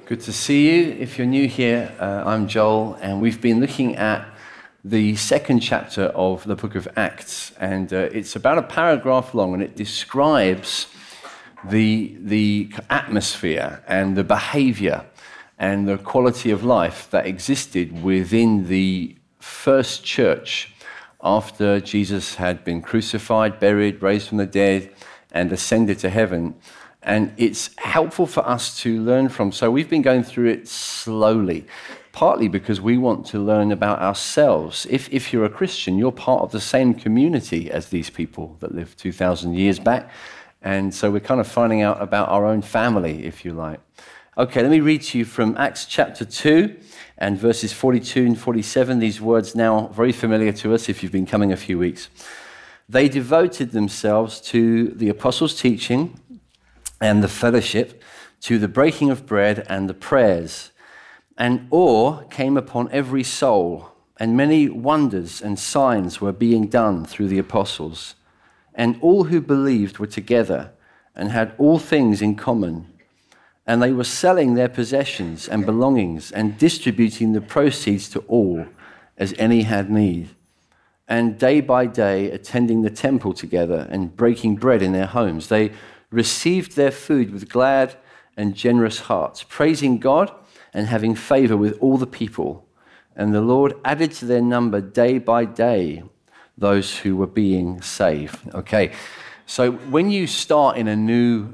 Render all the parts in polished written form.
Good to see you. If you're new here, I'm Joel, and we've been looking at the second chapter of the book of Acts, and it's about a paragraph long, and it describes the atmosphere and the behavior and the quality of life that existed within the first church after Jesus had been crucified, buried, raised from the dead, and ascended to heaven. And it's helpful for us to learn from. So we've been going through it slowly, partly because we want to learn about ourselves. If you're a Christian, you're part of the same community as these people that lived 2,000 years back. And so we're kind of finding out about our own family, if you like. Okay, let me read to you from Acts chapter 2 and verses 42 and 47. These words now very familiar to us if you've been coming a few weeks. They devoted themselves to the apostles' teaching and the fellowship, to the breaking of bread and the prayers. And awe came upon every soul, and many wonders and signs were being done through the apostles. And all who believed were together and had all things in common. And they were selling their possessions and belongings and distributing the proceeds to all as any had need. And day by day attending the temple together and breaking bread in their homes, they received their food with glad and generous hearts, praising God and having favor with all the people. And the Lord added to their number day by day those who were being saved. Okay, so when you start in a new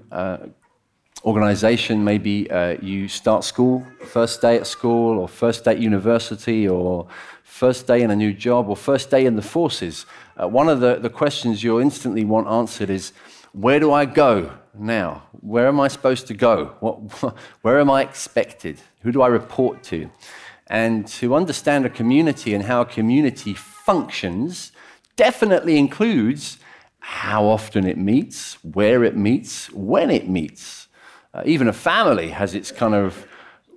organization, maybe you start school, first day at school, or first day at university, or first day in a new job, or first day in the forces, one of the questions you'll instantly want answered is, where do I go now? Where am I supposed to go? Where am I expected? Who do I report to? And to understand a community and how a community functions definitely includes how often it meets, where it meets, when it meets. Even a family has its kind of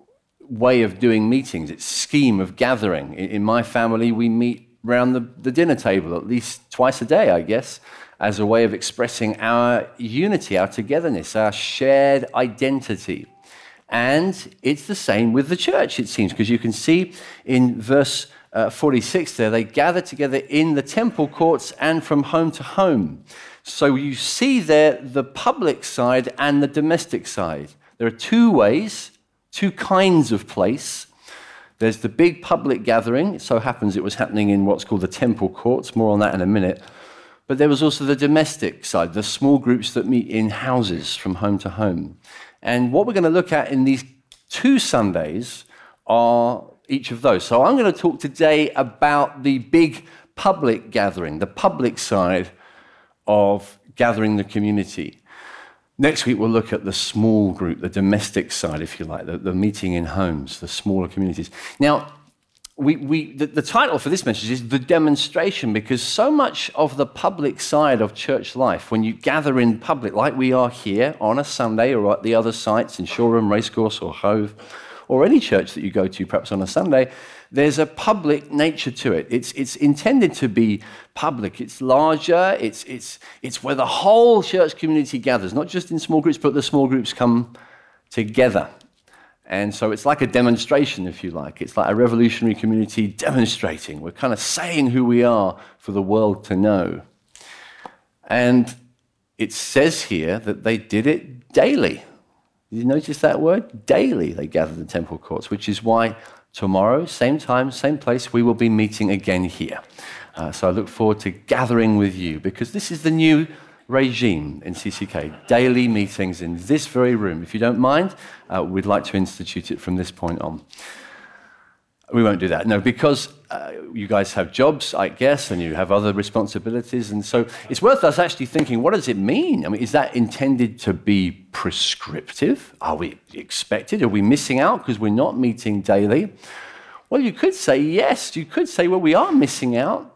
way of doing meetings, its scheme of gathering. In my family, we meet around the dinner table at least twice a day, I guess, as a way of expressing our unity, our togetherness, our shared identity. And it's the same with the church, it seems, because you can see in verse 46 there, they gather together in the temple courts and from home to home. So you see there the public side and the domestic side. There are two ways, two kinds of place. There's the big public gathering. It so happens it was happening in what's called the temple courts. More on that in a minute. But there was also the domestic side, the small groups that meet in houses from home to home. And what we're going to look at in these 2 Sundays are each of those. So I'm going to talk today about the big public gathering, the public side of gathering the community. Next week, we'll look at the small group, the domestic side, if you like, the meeting in homes, the smaller communities. Now, the title for this message is The Demonstration, because so much of the public side of church life, when you gather in public, like we are here on a Sunday or at the other sites in Shoreham, Racecourse or Hove, or any church that you go to perhaps on a Sunday, there's a public nature to it. It's intended to be public. It's larger. It's where the whole church community gathers, not just in small groups, but the small groups come together. And so it's like a demonstration, if you like. It's like a revolutionary community demonstrating. We're kind of saying who we are for the world to know. And it says here that they did it daily. Did you notice that word? Daily they gathered in the temple courts, which is why tomorrow, same time, same place, we will be meeting again here. So I look forward to gathering with you, because this is the new regime in CCK, daily meetings in this very room. If you don't mind, we'd like to institute it from this point on. We won't do that, no, because you guys have jobs, I guess, and you have other responsibilities, and so it's worth us actually thinking, what does it mean? I mean, is that intended to be prescriptive? Are we expected? Are we missing out because we're not meeting daily? Well, you could say yes. You could say, well, we are missing out.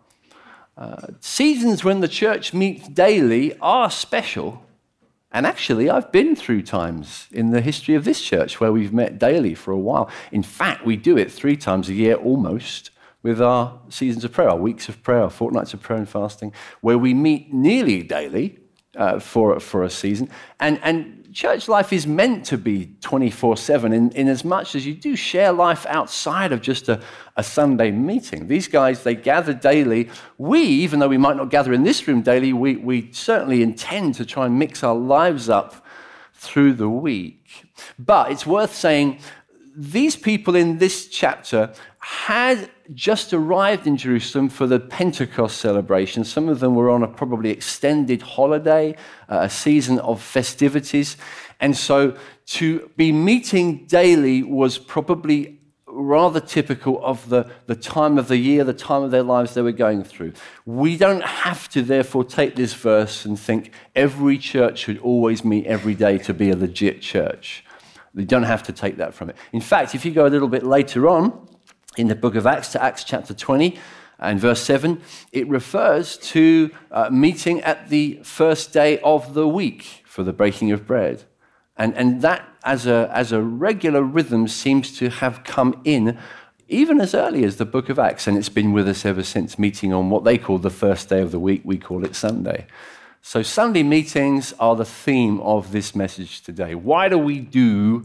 Seasons when the church meets daily are special. And actually, I've been through times in the history of this church where we've met daily for a while. In fact, we do it 3 times a year almost with our seasons of prayer, our weeks of prayer, our fortnights of prayer and fasting, where we meet nearly daily for a season. And church life is meant to be 24/7 in as much as you do share life outside of just a Sunday meeting. These guys, they gather daily. We, even though we might not gather in this room daily, we certainly intend to try and mix our lives up through the week. But it's worth saying, these people in this chapter had just arrived in Jerusalem for the Pentecost celebration. Some of them were on a probably extended holiday, a season of festivities. And so to be meeting daily was probably rather typical of the time of the year, the time of their lives they were going through. We don't have to therefore take this verse and think every church should always meet every day to be a legit church. You don't have to take that from it. In fact, if you go a little bit later on in the book of Acts to Acts chapter 20 and verse 7, it refers to meeting at the first day of the week for the breaking of bread. And that, as a regular rhythm, seems to have come in even as early as the book of Acts, and it's been with us ever since, meeting on what they call the first day of the week. We call it Sunday. So Sunday meetings are the theme of this message today. Why do we do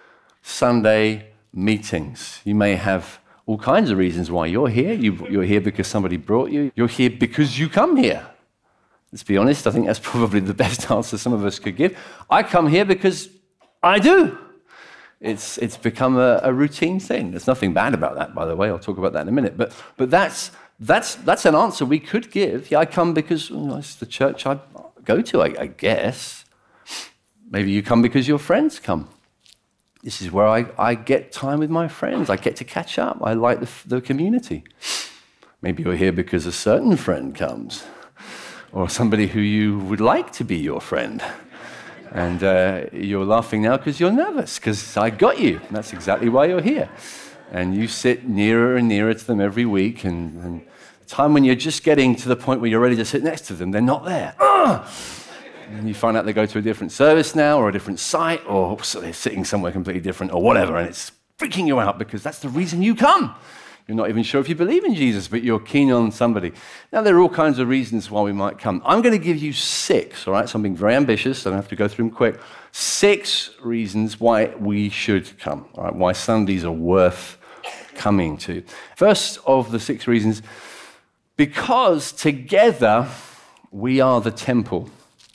Sunday meetings? You may have all kinds of reasons why you're here. You're here because somebody brought you. You're here because you come here. Let's be honest, I think that's probably the best answer some of us could give. I come here because I do. It's become a routine thing. There's nothing bad about that, by the way. I'll talk about that in a minute. But that's an answer we could give. Yeah, I come because it's the church I go to, I guess. Maybe you come because your friends come. This is where I get time with my friends. I get to catch up. I like the community. Maybe you're here because a certain friend comes, or somebody who you would like to be your friend. And you're laughing now because you're nervous, because I got you. And that's exactly why you're here. And you sit nearer and nearer to them every week, and the time when you're just getting to the point where you're ready to sit next to them, they're not there. And you find out they go to a different service now, or a different site, or so they're sitting somewhere completely different, or whatever, and it's freaking you out because that's the reason you come. You're not even sure if you believe in Jesus, but you're keen on somebody. Now, there are all kinds of reasons why we might come. I'm going to give you 6, all right? So I'm being very ambitious, so I don't have to go through them quick. 6 reasons why we should come, all right? Why Sundays are worth coming to. First of the 6 reasons, because together we are the temple.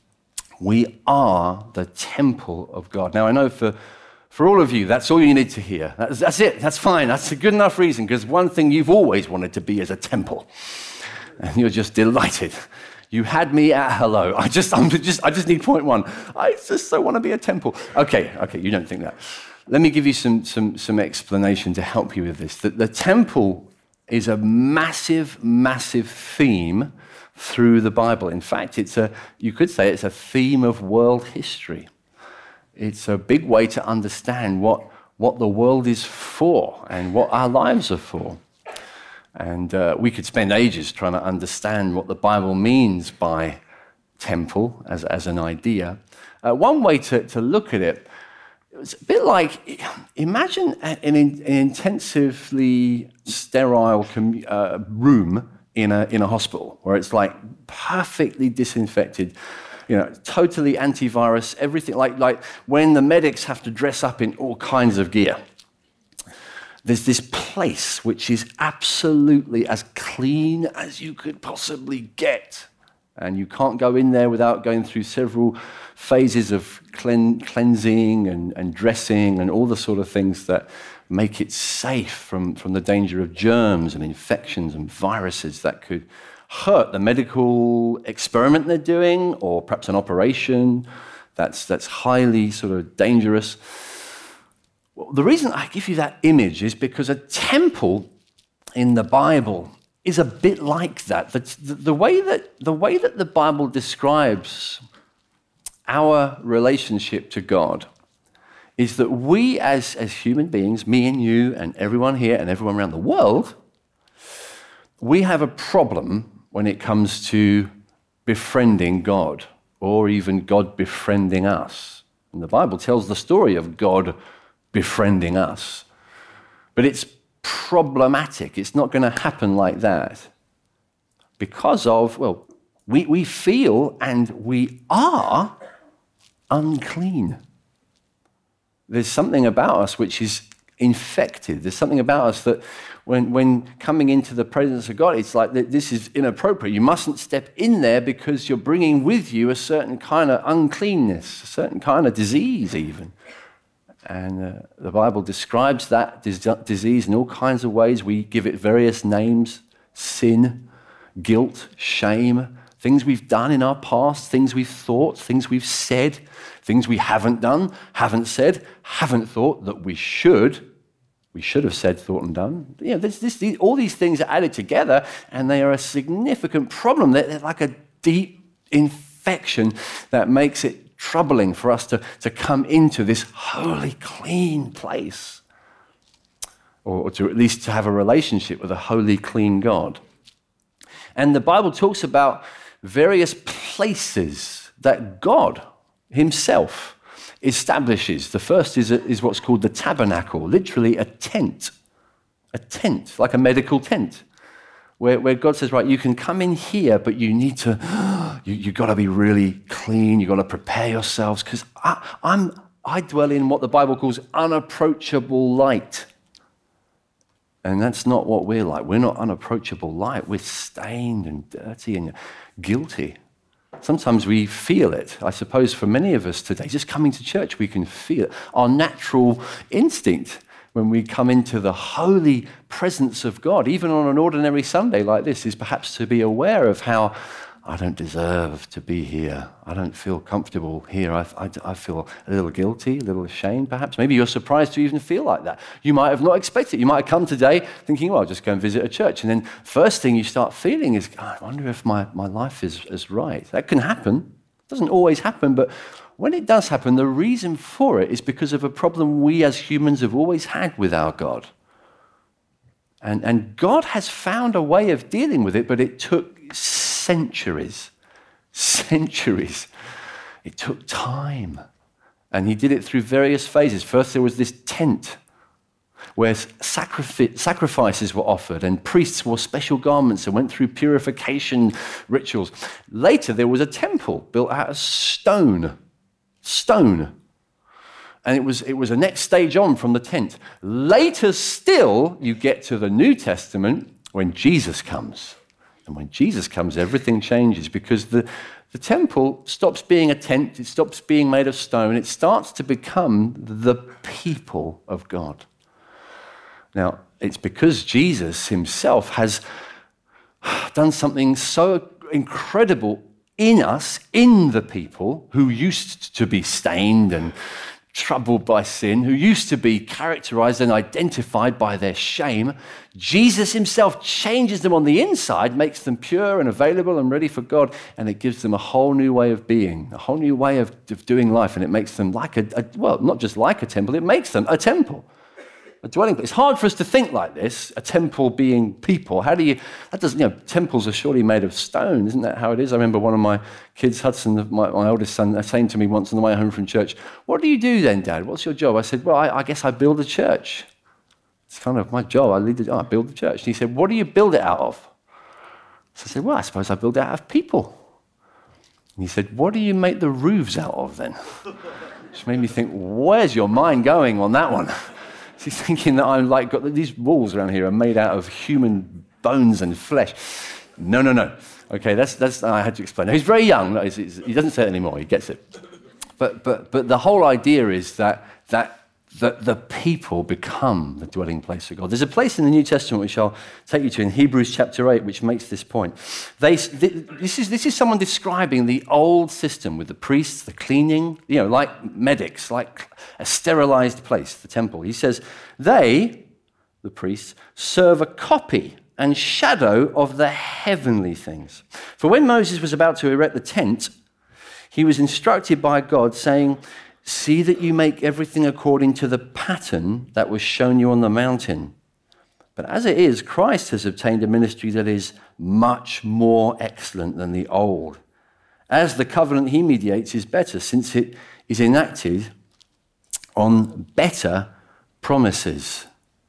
We are the temple of God. Now, I know for all of you, that's all you need to hear. That's it. That's fine. That's a good enough reason, because one thing you've always wanted to be is a temple. And you're just delighted. You had me at hello. I just need point 1. I just so want to be a temple. Okay, you don't think that. Let me give you some explanation to help you with this. The temple is a massive, massive theme through the Bible. In fact, you could say it's a theme of world history. It's a big way to understand what the world is for and what our lives are for. And we could spend ages trying to understand what the Bible means by temple as an idea. One way to look at it, it's a bit like, imagine an intensively sterile room in a hospital where it's like perfectly disinfected, totally antivirus, everything, like when the medics have to dress up in all kinds of gear. There's this place which is absolutely as clean as you could possibly get. And you can't go in there without going through several phases of cleansing and dressing and all the sort of things that make it safe from the danger of germs and infections and viruses that could hurt the medical experiment they're doing, or perhaps an operation that's highly sort of dangerous. Well, the reason I give you that image is because a temple in the Bible is a bit like that. The way that the Bible describes our relationship to God is that we as human beings, me and you and everyone here and everyone around the world, we have a problem when it comes to befriending God, or even God befriending us. And the Bible tells the story of God befriending us. But it's problematic. It's not going to happen like that. Because of, we feel and we are unclean. There's something about us which is infected. There's something about us that when coming into the presence of God, it's like this is inappropriate. You mustn't step in there because you're bringing with you a certain kind of uncleanness, a certain kind of disease even. And the Bible describes that disease in all kinds of ways. We give it various names: sin, guilt, shame, things we've done in our past, things we've thought, things we've said, things we haven't done, haven't said, haven't thought that we should have said, thought, and done. You know, all these things are added together, and they are a significant problem. They're like a deep infection that makes it troubling for us to come into this holy, clean place, or to at least to have a relationship with a holy, clean God. And the Bible talks about various places that God himself establishes. The first is what's called the tabernacle, literally a tent, like a medical tent, where God says, right, you can come in here, but you need to, you've got to be really clean, you've got to prepare yourselves, because I dwell in what the Bible calls unapproachable light. And that's not what we're like. We're not unapproachable light. We're stained and dirty and guilty. Sometimes we feel it. I suppose for many of us today, just coming to church, we can feel it. Our natural instinct when we come into the holy presence of God, even on an ordinary Sunday like this, is perhaps to be aware of how I don't deserve to be here. I don't feel comfortable here. I feel a little guilty, a little ashamed, perhaps. Maybe you're surprised to even feel like that. You might have not expected it. You might have come today thinking, well, I'll just go and visit a church. And then first thing you start feeling is, God, I wonder if my life is right. That can happen. It doesn't always happen, but when it does happen, the reason for it is because of a problem we as humans have always had with our God. And God has found a way of dealing with it, but it took centuries. It took time. And he did it through various phases. First, there was this tent where sacrifices were offered and priests wore special garments and went through purification rituals. Later, there was a temple built out of stone. And it was a next stage on from the tent. Later still, you get to the New Testament when Jesus comes. And when Jesus comes, everything changes because the temple stops being a tent, it stops being made of stone, it starts to become the people of God. Now, it's because Jesus himself has done something so incredible in us, in the people who used to be stained and troubled by sin, who used to be characterized and identified by their shame. Jesus himself changes them on the inside, makes them pure and available and ready for God, and it gives them a whole new way of being, a whole new way of doing life, and it makes them like well, not just like a temple, it makes them a temple, a dwelling place. It's hard for us to think like this, a temple being people. Temples are surely made of stone, isn't that how it is? I remember one of my kids, Hudson, my oldest son, saying to me once on the way home from church, "What do you do then, Dad? What's your job?" I said, "Well, I guess I build a church. It's kind of my job. I build the church." And he said, "What do you build it out of?" So I said, "Well, I suppose I build it out of people." And he said, "What do you make the roofs out of then?" Which made me think, where's your mind going on that one? He's thinking that I'm like, got these walls around here are made out of human bones and flesh. No. Okay, that's I had to explain. He's very young. He doesn't say it anymore. He gets it. But the whole idea is that the people become the dwelling place of God. There's a place in the New Testament which I'll take you to in Hebrews chapter 8, which makes this point. This is someone describing the old system with the priests, the cleaning, like medics, like a sterilized place, the temple. He says, they, the priests, serve a copy and shadow of the heavenly things. For when Moses was about to erect the tent, he was instructed by God, saying, "See that you make everything according to the pattern that was shown you on the mountain. But as it is, Christ has obtained a ministry that is much more excellent than the old. As the covenant he mediates is better, since it is enacted on better promises."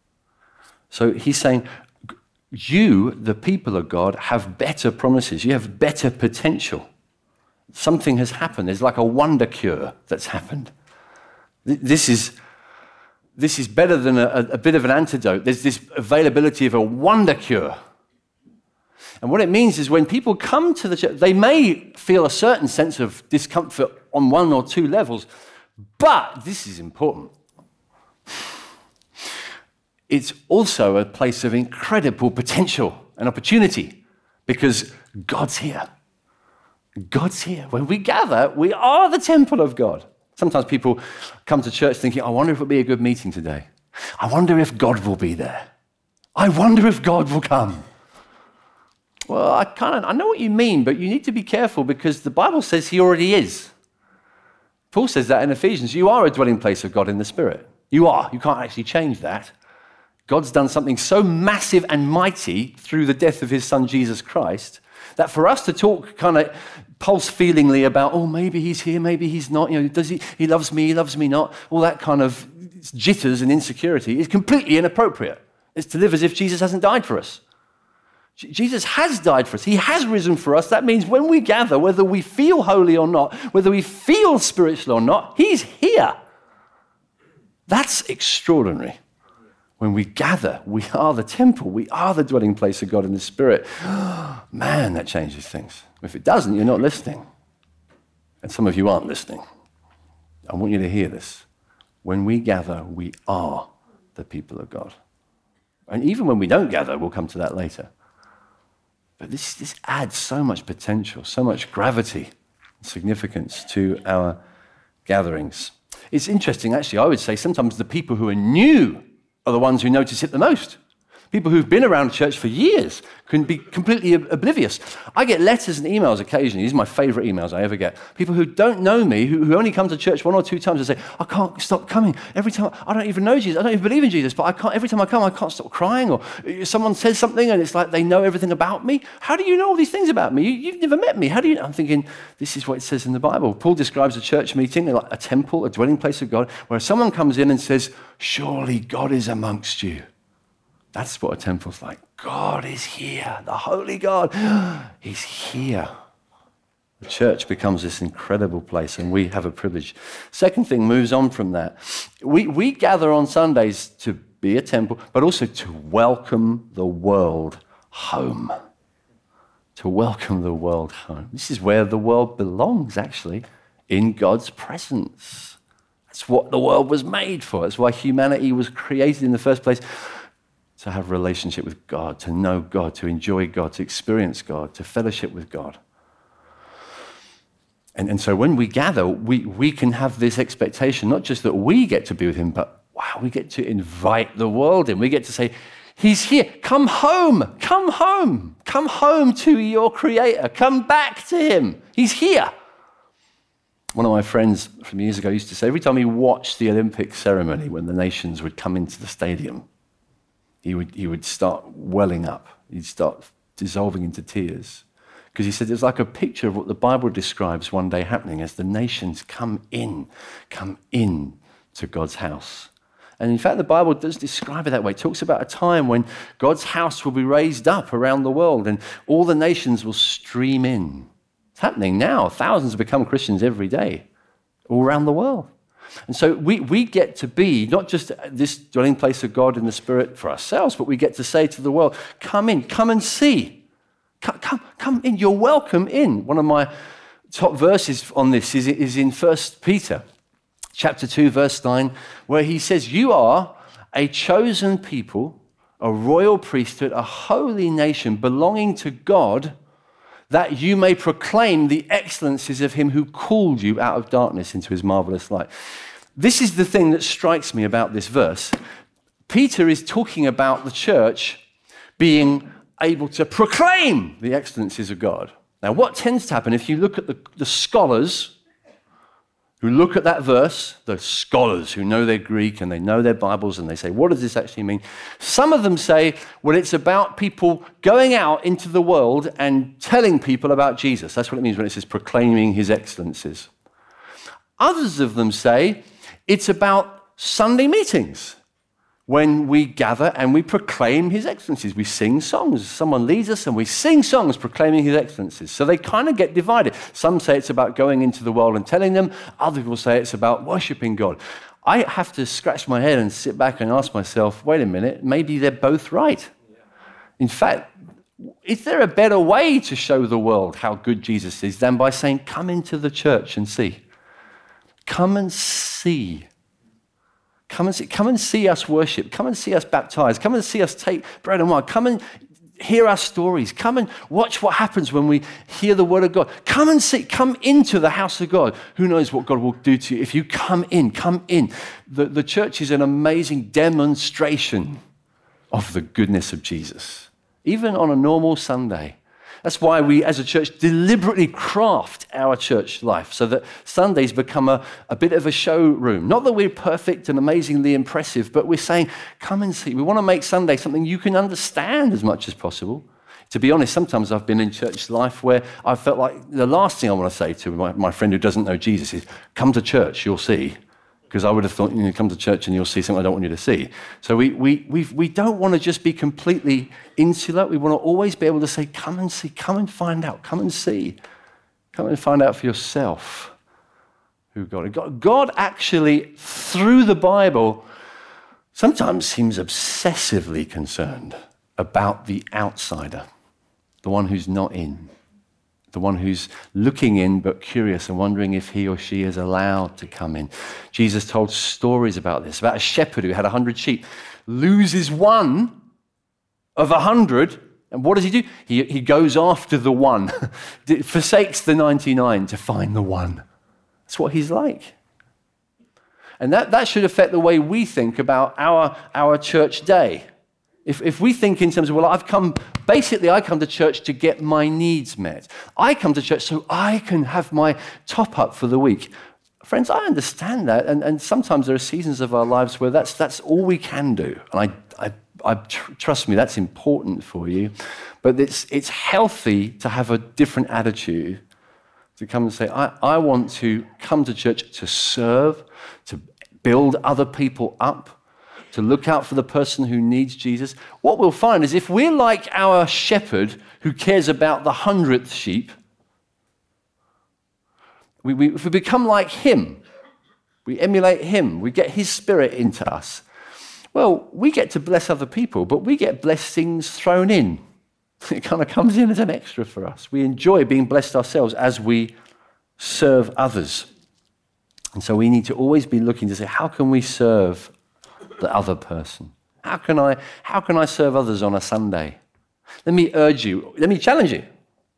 So he's saying, you, the people of God, have better promises. You have better potential. Something has happened. There's like a wonder cure that's happened. This is better than a bit of an antidote. There's this availability of a wonder cure. And what it means is when people come to the church, they may feel a certain sense of discomfort on one or two levels, but this is important. It's also a place of incredible potential and opportunity because God's here. God's here. When we gather, we are the temple of God. Sometimes people come to church thinking, I wonder if it'll be a good meeting today. I wonder if God will be there. I wonder if God will come. Well, I know what you mean, but you need to be careful because the Bible says he already is. Paul says that in Ephesians. You are a dwelling place of God in the Spirit. You are. You can't actually change that. God's done something so massive and mighty through the death of his son, Jesus Christ, that for us to talk kind of pulse-feelingly about, oh, maybe he's here, maybe he's not, does he loves me not, all that kind of jitters and insecurity is completely inappropriate. It's to live as if Jesus hasn't died for us. Jesus has died for us. He has risen for us. That means when we gather, whether we feel holy or not, whether we feel spiritual or not, he's here. That's extraordinary. When we gather, we are the temple. We are the dwelling place of God in the Spirit. Man, that changes things. If it doesn't, you're not listening. And some of you aren't listening. I want you to hear this. When we gather, we are the people of God. And even when we don't gather, we'll come to that later. But this adds so much potential, so much gravity and significance to our gatherings. It's interesting, actually, I would say sometimes the people who are new are the ones who notice it the most. People who've been around church for years can be completely oblivious. I get letters and emails occasionally. These are my favorite emails I ever get. People who don't know me, who only come to church one or two times and say, I can't stop coming. Every time, I don't even know Jesus. I don't even believe in Jesus, but every time I come, I can't stop crying. Or someone says something and it's like they know everything about me. How do you know all these things about me? You've never met me. How do you know? I'm thinking, this is what it says in the Bible. Paul describes a church meeting like a temple, a dwelling place of God, where someone comes in and says, surely God is amongst you. That's what a temple's like. God is here. The holy God, he's here. The church becomes this incredible place, and we have a privilege. Second thing moves on from that. We gather on Sundays to be a temple, but also to welcome the world home. To welcome the world home. This is where the world belongs, actually, in God's presence. That's what the world was made for. That's why humanity was created in the first place. To have a relationship with God, to know God, to enjoy God, to experience God, to fellowship with God. And so when we gather, we can have this expectation, not just that we get to be with him, but wow, we get to invite the world in. We get to say, he's here. Come home. Come home. Come home to your Creator. Come back to him. He's here. One of my friends from years ago used to say, every time he watched the Olympic ceremony when the nations would come into the stadium, he would start welling up. He'd start dissolving into tears. Because he said it's like a picture of what the Bible describes one day happening as the nations come in to God's house. And in fact, the Bible does describe it that way. It talks about a time when God's house will be raised up around the world and all the nations will stream in. It's happening now. Thousands have become Christians every day all around the world. And so we get to be not just this dwelling place of God in the Spirit for ourselves, but we get to say to the world, come in, come and see. Come in, you're welcome in. One of my top verses on this is in 1 Peter chapter 2, verse 9, where he says, you are a chosen people, a royal priesthood, a holy nation belonging to God, that you may proclaim the excellencies of him who called you out of darkness into his marvelous light. This is the thing that strikes me about this verse. Peter is talking about the church being able to proclaim the excellencies of God. Now, what tends to happen if you look at the scholars who look at that verse, the scholars who know their Greek and they know their Bibles and they say, what does this actually mean? Some of them say, well, it's about people going out into the world and telling people about Jesus. That's what it means when it says proclaiming his excellencies. Others of them say, it's about Sunday meetings when we gather and we proclaim his excellencies. We sing songs. Someone leads us and we sing songs proclaiming his excellencies. So they kind of get divided. Some say it's about going into the world and telling them. Other people say it's about worshiping God. I have to scratch my head and sit back and ask myself, wait a minute, maybe they're both right. In fact, is there a better way to show the world how good Jesus is than by saying, come into the church and see? Come and see. Come and see us worship. Come and see us baptize. Come and see us take bread and wine. Come and hear our stories. Come and watch what happens when we hear the word of God. Come and see. Come into the house of God. Who knows what God will do to you if you come in. Come in. The church is an amazing demonstration of the goodness of Jesus, even on a normal Sunday. That's why we, as a church, deliberately craft our church life so that Sundays become a bit of a showroom. Not that we're perfect and amazingly impressive, but we're saying, come and see. We want to make Sunday something you can understand as much as possible. To be honest, sometimes I've been in church life where I felt like the last thing I want to say to my friend who doesn't know Jesus is, come to church, you'll see. Because I would have thought, come to church and you'll see something I don't want you to see. So we don't want to just be completely insular. We want to always be able to say, come and see, come and find out, come and see. Come and find out for yourself who God is. God actually, through the Bible, sometimes seems obsessively concerned about the outsider, the one who's not in. The one who's looking in but curious and wondering if he or she is allowed to come in. Jesus told stories about this, about a shepherd who had 100 sheep, loses one of 100, and what does he do? He goes after the one, forsakes the 99 to find the one. That's what he's like. And that should affect the way we think about our church day. If we think in terms of, well, I come to church to get my needs met. I come to church so I can have my top up for the week. Friends, I understand that, and sometimes there are seasons of our lives where that's all we can do. And trust me, that's important for you. But it's healthy to have a different attitude, to come and say, I want to come to church to serve, to build other people up, to look out for the person who needs Jesus. What we'll find is if we're like our shepherd who cares about the 100th sheep, if we become like him, we emulate him, we get his spirit into us, well, we get to bless other people, but we get blessings thrown in. It kind of comes in as an extra for us. We enjoy being blessed ourselves as we serve others. And so we need to always be looking to say, how can we serve the other person? How can I serve others on a Sunday? Let me challenge you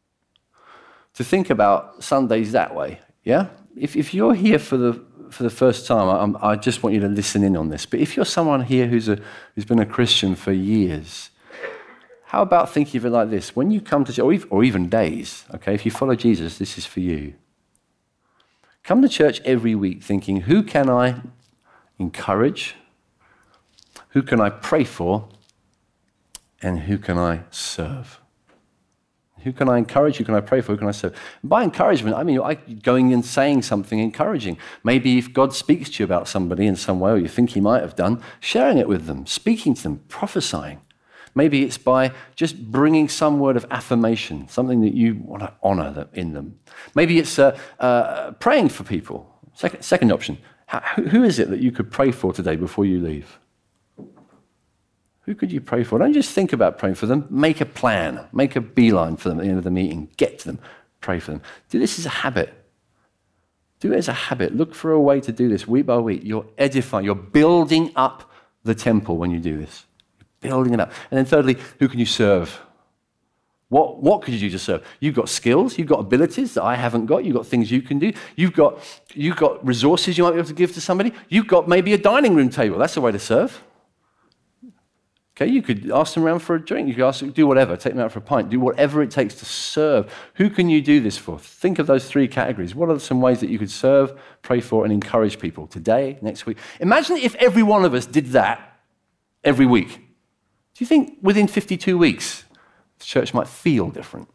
to think about Sundays that way. Yeah? If you're here for the first time, I just want you to listen in on this. But if you're someone here who's been a Christian for years, how about thinking of it like this? When you come to church, or even days, okay, if you follow Jesus, this is for you. Come to church every week thinking, who can I encourage? Who can I pray for? And who can I serve? Who can I encourage? Who can I pray for? Who can I serve? By encouragement, I mean going and saying something encouraging. Maybe if God speaks to you about somebody in some way, or you think he might have done, sharing it with them, speaking to them, prophesying. Maybe it's by just bringing some word of affirmation, something that you want to honor in them. Maybe it's praying for people. Second option, who is it that you could pray for today before you leave? Who could you pray for? Don't just think about praying for them. Make a plan. Make a beeline for them at the end of the meeting. Get to them. Pray for them. Do this as a habit. Do it as a habit. Look for a way to do this week by week. You're edifying. You're building up the temple when you do this. You're building it up. And then thirdly, who can you serve? What could you do to serve? You've got skills. You've got abilities that I haven't got. You've got things you can do. You've got resources you might be able to give to somebody. You've got maybe a dining room table. That's a way to serve. Okay, you could ask them around for a drink. You could do whatever. Take them out for a pint. Do whatever it takes to serve. Who can you do this for? Think of those three categories. What are some ways that you could serve, pray for, and encourage people today, next week? Imagine if every one of us did that every week. Do you think within 52 weeks, the church might feel different?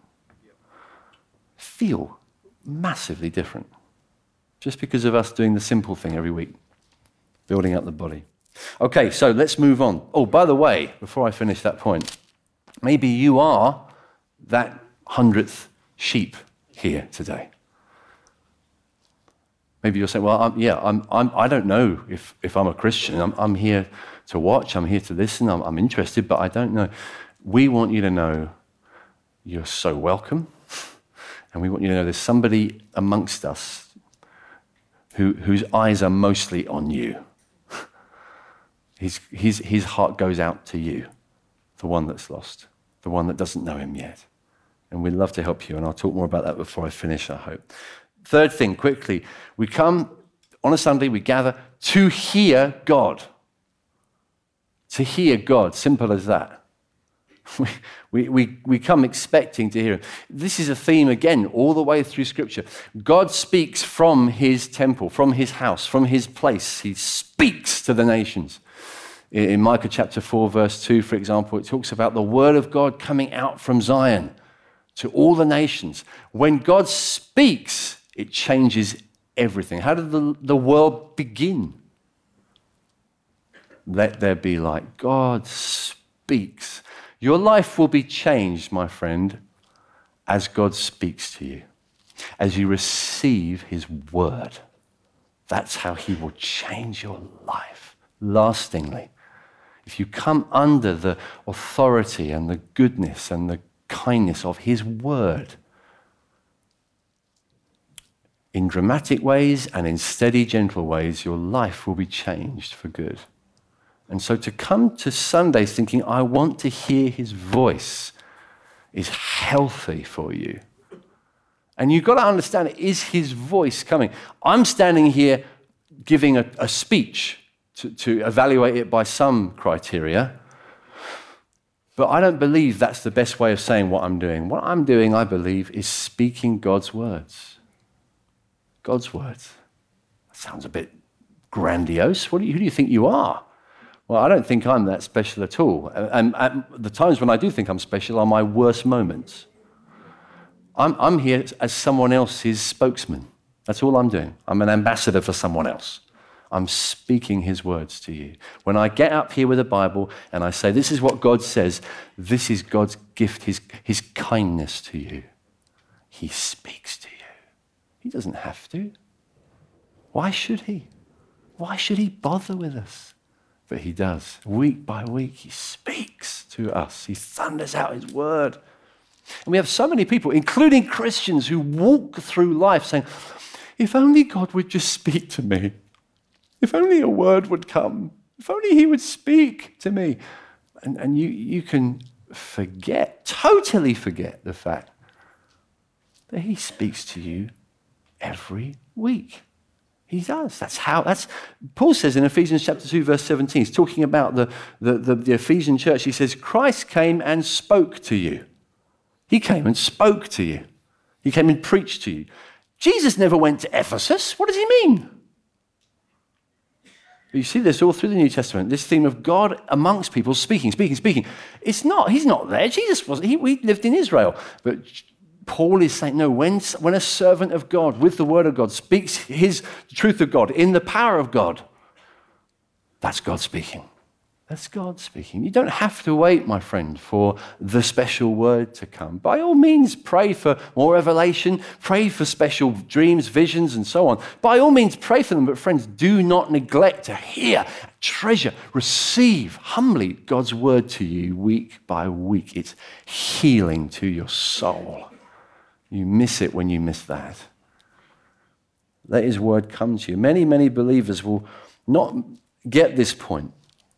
Feel massively different. Just because of us doing the simple thing every week, building up the body. Okay, so let's move on. Oh, by the way, before I finish that point, maybe you are that 100th sheep here today. Maybe you'll say, well, I don't know if I'm a Christian. I'm here to watch. I'm here to listen. I'm interested, but I don't know. We want you to know you're so welcome. And we want you to know there's somebody amongst us whose eyes are mostly on you. His heart goes out to you, the one that's lost, the one that doesn't know him yet. And we'd love to help you, and I'll talk more about that before I finish, I hope. Third thing, quickly, we come on a Sunday, we gather to hear God. To hear God, simple as that. We come expecting to hear him. This is a theme, again, all the way through Scripture. God speaks from his temple, from his house, from his place. He speaks to the nations. In Micah chapter 4, verse 2, for example, it talks about the word of God coming out from Zion to all the nations. When God speaks, it changes everything. How did the world begin? Let there be light. God speaks. Your life will be changed, my friend, as God speaks to you, as you receive his word. That's how he will change your life lastingly. If you come under the authority and the goodness and the kindness of his word, in dramatic ways and in steady, gentle ways, your life will be changed for good. And so to come to Sundays thinking, I want to hear his voice, is healthy for you. And you've got to understand, is his voice coming? I'm standing here giving a speech to evaluate it by some criteria, but I don't believe that's the best way of saying what I'm doing. What I'm doing, I believe, is speaking God's words. God's words. That sounds a bit grandiose. Who do you think you are? Well, I don't think I'm that special at all. And the times when I do think I'm special are my worst moments. I'm here as someone else's spokesman. That's all I'm doing. I'm an ambassador for someone else. I'm speaking his words to you. When I get up here with a Bible and I say, this is what God says, this is God's gift, his kindness to you. He speaks to you. He doesn't have to. Why should he? Why should he bother with us? But he does. Week by week, he speaks to us. He thunders out his word. And we have so many people, including Christians, who walk through life saying, if only God would just speak to me. If only a word would come. If only he would speak to me. And you can totally forget the fact that he speaks to you every week. He does. Paul says in Ephesians chapter 2, verse 17, he's talking about the Ephesian church. He says, Christ came and spoke to you. He came and spoke to you. He came and preached to you. Jesus never went to Ephesus. What does he mean? You see this all through the New Testament, this theme of God amongst people speaking. He's not there. Jesus wasn't. He lived in Israel. But Paul is saying, no, when a servant of God with the word of God speaks the truth of God in the power of God, that's God speaking. That's God speaking. You don't have to wait, my friend, for the special word to come. By all means, pray for more revelation, pray for special dreams, visions, and so on. By all means, pray for them, but friends, do not neglect to hear, treasure, receive humbly God's word to you week by week. It's healing to your soul. You miss it when you miss that. Let his word come to you. Many, many believers will not get this point.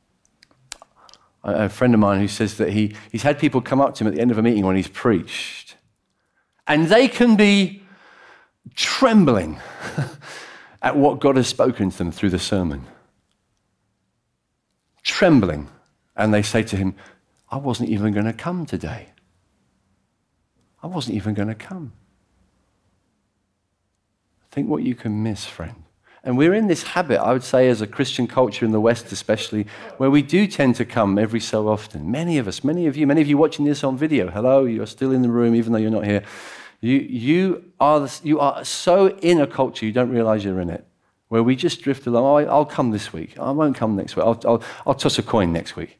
A friend of mine who says that he's had people come up to him at the end of a meeting when he's preached, and they can be trembling at what God has spoken to them through the sermon. Trembling. And they say to him, I wasn't even going to come today. I wasn't even going to come. Think what you can miss, friend. And we're in this habit, I would say, as a Christian culture in the West especially, where we do tend to come every so often. Many of us, many of you watching this on video, hello, you're still in the room even though you're not here. You are so in a culture you don't realize you're in it, where we just drift along. Oh, I'll come this week. I won't come next week. I'll toss a coin next week.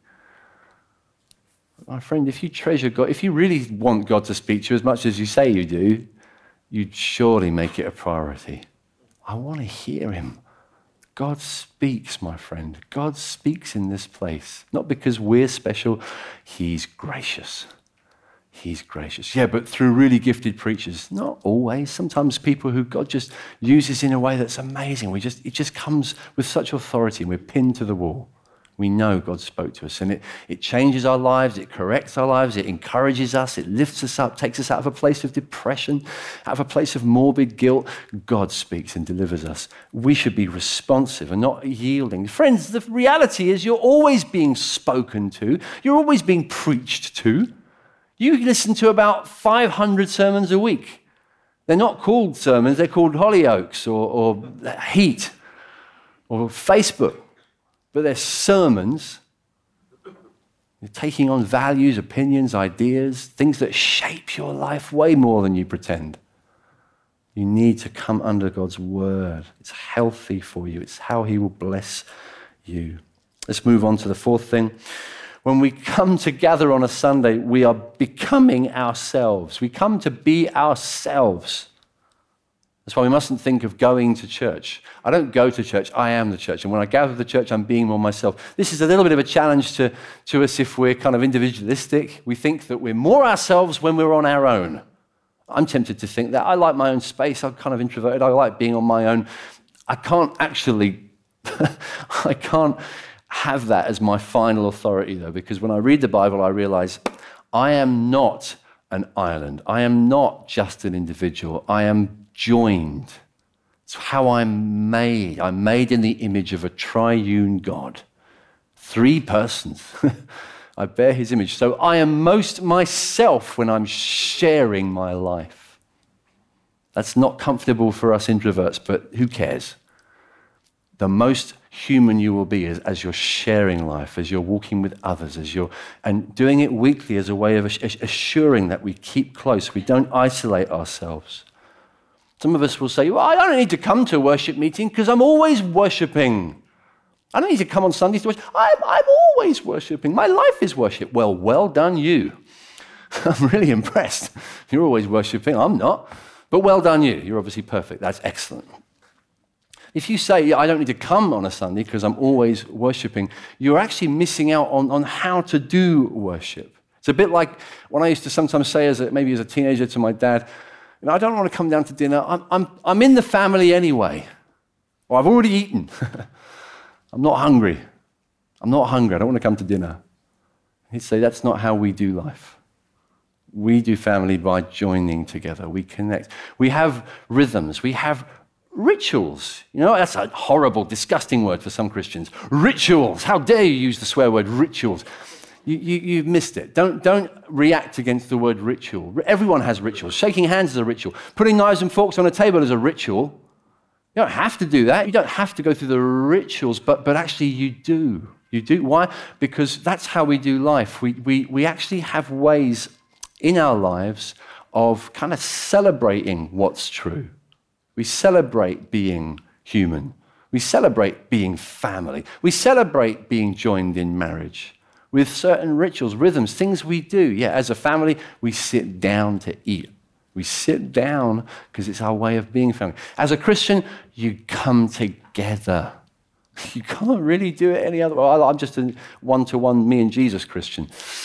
My friend, if you treasure God, if you really want God to speak to you as much as you say you do, you'd surely make it a priority. I want to hear him. God speaks, my friend. God speaks in this place. Not because we're special. He's gracious. He's gracious. Yeah, but through really gifted preachers. Not always. Sometimes people who God just uses in a way that's amazing. It just comes with such authority and we're pinned to the wall. We know God spoke to us, and it changes our lives, it corrects our lives, it encourages us, it lifts us up, takes us out of a place of depression, out of a place of morbid guilt. God speaks and delivers us. We should be responsive and not yielding. Friends, the reality is you're always being spoken to. You're always being preached to. You listen to about 500 sermons a week. They're not called sermons, they're called Hollyoaks or Heat or Facebook. But they're sermons. You're taking on values, opinions, ideas, things that shape your life way more than you pretend. You need to come under God's word. It's healthy for you. It's how he will bless you. Let's move on to the fourth thing. When we come to gather on a Sunday, we are becoming ourselves. We come to be ourselves. That's why we mustn't think of going to church. I don't go to church, I am the church. And when I gather the church, I'm being more myself. This is a little bit of a challenge to us if we're kind of individualistic. We think that we're more ourselves when we're on our own. I'm tempted to think that. I like my own space. I'm kind of introverted. I like being on my own. I can't actually, I can't have that as my final authority, though, because when I read the Bible, I realize I am not an island. I am not just an individual. I am joined. It's how I'm made. I'm made in the image of a triune God. 3 persons. I bear his image. So I am most myself when I'm sharing my life. That's not comfortable for us introverts, but who cares? The most human you will be as you're sharing life, as you're walking with others, and doing it weekly as a way of assuring that we keep close, we don't isolate ourselves. Some of us will say, well, I don't need to come to a worship meeting because I'm always worshiping. I don't need to come on Sundays to worship. I'm always worshiping. My life is worship. Well done you. I'm really impressed. You're always worshiping. I'm not. But well done you. You're obviously perfect. That's excellent. If you say, I don't need to come on a Sunday because I'm always worshiping, you're actually missing out on how to do worship. It's a bit like when I used to sometimes say, maybe as a teenager to my dad, I don't want to come down to dinner. I'm in the family anyway. Or I've already eaten. I'm not hungry. I don't want to come to dinner. He'd say, that's not how we do life. We do family by joining together. We connect. We have rhythms. We have rituals. That's a horrible, disgusting word for some Christians. Rituals. How dare you use the swear word rituals? You've missed it. Don't react against the word ritual. Everyone has rituals. Shaking hands is a ritual. Putting knives and forks on a table is a ritual. You don't have to do that. You don't have to go through the rituals, but actually you do. You do. Why? Because that's how we do life. We actually have ways in our lives of kind of celebrating what's true. We celebrate being human. We celebrate being family. We celebrate being joined in marriage. With certain rituals, rhythms, things we do. Yeah, as a family, we sit down to eat. We sit down because it's our way of being family. As a Christian, you come together. You can't really do it any other way. I'm just a one-to-one me and Jesus Christian.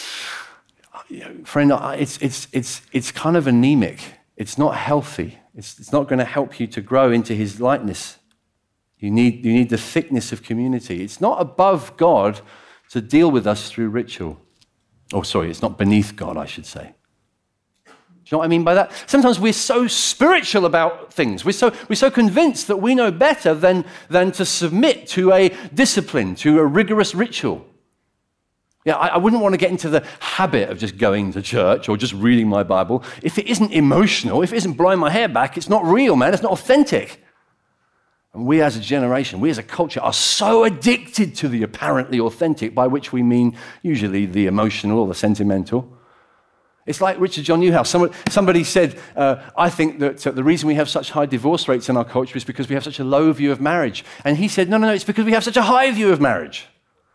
Friend, it's kind of anemic. It's not healthy. It's not going to help you to grow into his likeness. You need the thickness of community. It's not above God to deal with us through ritual. It's not beneath God, I should say. Do you know what I mean by that? Sometimes we're so spiritual about things. We're so convinced that we know better than to submit to a discipline, to a rigorous ritual. Yeah, I wouldn't want to get into the habit of just going to church or just reading my Bible. If it isn't emotional, if it isn't blowing my hair back, it's not real, man. It's not authentic. And we as a generation, we as a culture are so addicted to the apparently authentic, by which we mean usually the emotional or the sentimental. It's like Richard John Newhouse. Somebody said, I think that the reason we have such high divorce rates in our culture is because we have such a low view of marriage. And he said, no, it's because we have such a high view of marriage.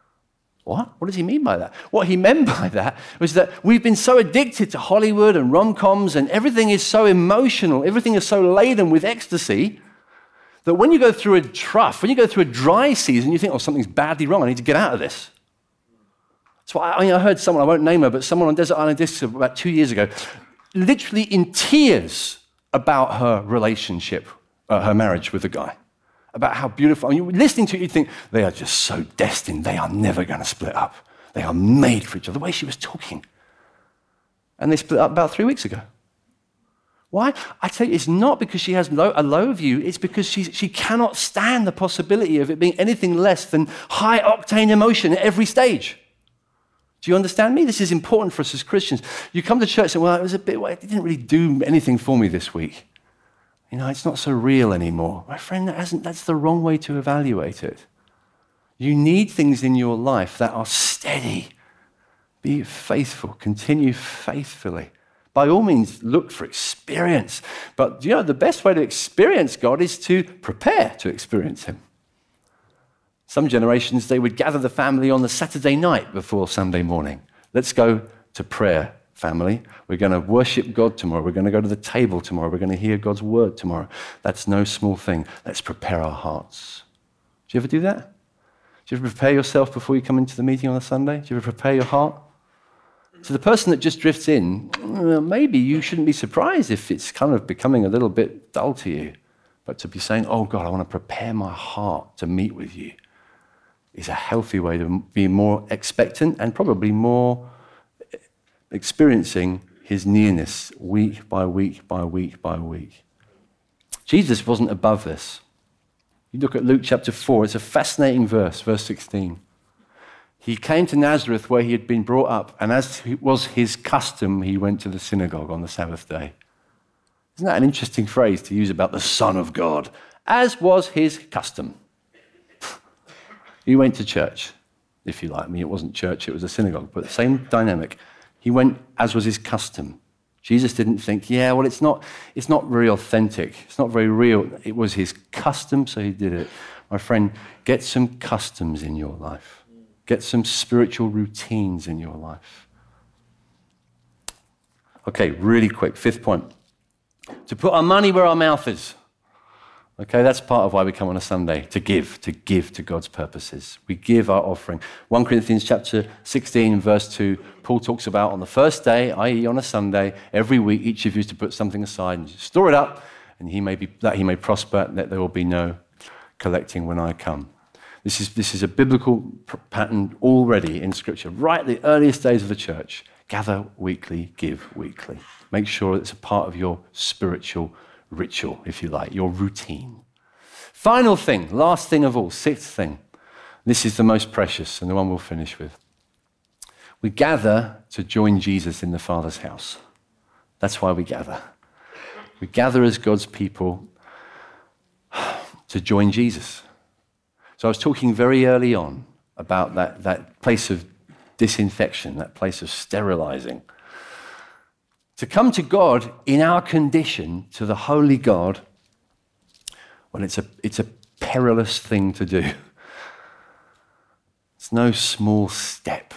What? What does he mean by that? What he meant by that was that we've been so addicted to Hollywood and rom-coms, and everything is so emotional, everything is so laden with ecstasy, that when you go through a trough, when you go through a dry season, you think, oh, something's badly wrong, I need to get out of this. So I heard someone, I won't name her, but someone on Desert Island Discs about 2 years ago, literally in tears about her relationship, her marriage with a guy. About how beautiful. I mean, listening to it, you'd think, they are just so destined. They are never going to split up. They are made for each other. The way she was talking. And they split up about 3 weeks ago. Why? I tell you, it's not because she has a low view. It's because she cannot stand the possibility of it being anything less than high-octane emotion at every stage. Do you understand me? This is important for us as Christians. You come to church and say, well, it didn't really do anything for me this week. You know, it's not so real anymore. My friend, that's the wrong way to evaluate it. You need things in your life that are steady. Be faithful. Continue faithfully. By all means, look for experience. But, you know, the best way to experience God is to prepare to experience him. Some generations, they would gather the family on the Saturday night before Sunday morning. Let's go to prayer, family. We're going to worship God tomorrow. We're going to go to the table tomorrow. We're going to hear God's word tomorrow. That's no small thing. Let's prepare our hearts. Do you ever do that? Do you ever prepare yourself before you come into the meeting on a Sunday? Do you ever prepare your heart? So the person that just drifts in, maybe you shouldn't be surprised if it's kind of becoming a little bit dull to you. But to be saying, oh God, I want to prepare my heart to meet with you, is a healthy way to be more expectant and probably more experiencing his nearness week by week by week by week. Jesus wasn't above this. You look at Luke chapter 4, it's a fascinating verse, verse 16. He came to Nazareth where he had been brought up, and as was his custom, he went to the synagogue on the Sabbath day. Isn't that an interesting phrase to use about the Son of God? As was his custom. He went to church, if you like. I mean, it wasn't church, it was a synagogue, but the same dynamic. He went as was his custom. Jesus didn't think, yeah, well, it's not very authentic. It's not very real. It was his custom, so he did it. My friend, get some customs in your life. Get some spiritual routines in your life. Okay, really quick, fifth point. To put our money where our mouth is. Okay, that's part of why we come on a Sunday, to give to God's purposes. We give our offering. 1 Corinthians chapter 16, verse 2, Paul talks about on the first day, i.e. on a Sunday, every week, each of you is to put something aside and store it up, and that he may prosper, and that there will be no collecting when I come. This is a biblical pattern already in Scripture. Right at the earliest days of the church, gather weekly, give weekly. Make sure it's a part of your spiritual ritual, if you like, your routine. Final thing, last thing of all, sixth thing. This is the most precious and the one we'll finish with. We gather to join Jesus in the Father's house. That's why we gather. We gather as God's people to join Jesus. So I was talking very early on about that place of disinfection, that place of sterilizing. To come to God in our condition, to the holy God, well, it's a perilous thing to do. It's no small step.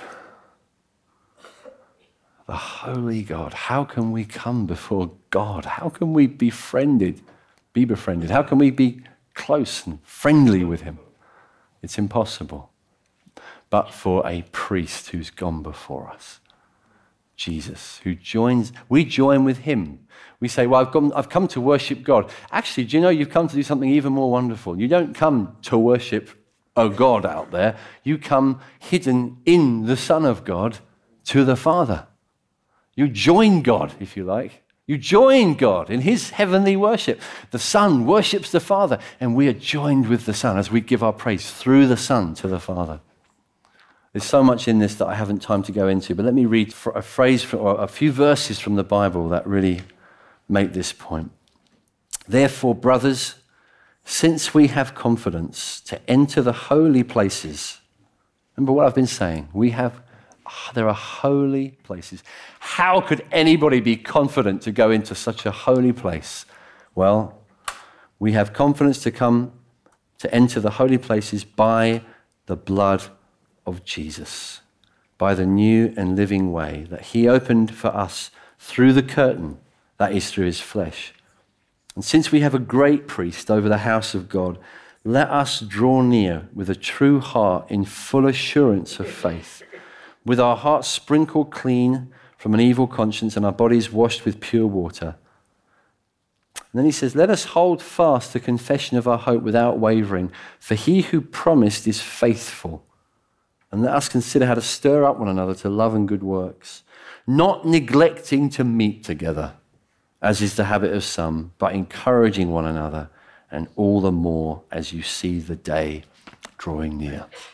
The holy God, how can we come before God? How can we be befriended? How can we be close and friendly with him? It's impossible. But for a priest who's gone before us, Jesus, we join with him. We say, well, I've come to worship God. Actually, do you know you've come to do something even more wonderful? You don't come to worship a God out there. You come hidden in the Son of God to the Father. You join God, if you like. You join God in his heavenly worship. The Son worships the Father, and we are joined with the Son as we give our praise through the Son to the Father. There's so much in this that I haven't time to go into, but let me read a few verses from the Bible that really make this point. Therefore, brothers, since we have confidence to enter the holy places, remember what I've been saying, we have There are holy places. How could anybody be confident to go into such a holy place? Well, we have confidence to enter the holy places by the blood of Jesus, by the new and living way that he opened for us through the curtain, that is, through his flesh. And since we have a great priest over the house of God, let us draw near with a true heart in full assurance of faith, with our hearts sprinkled clean from an evil conscience and our bodies washed with pure water. And then he says, let us hold fast the confession of our hope without wavering, for he who promised is faithful. And let us consider how to stir up one another to love and good works, not neglecting to meet together, as is the habit of some, but encouraging one another, and all the more as you see the day drawing near.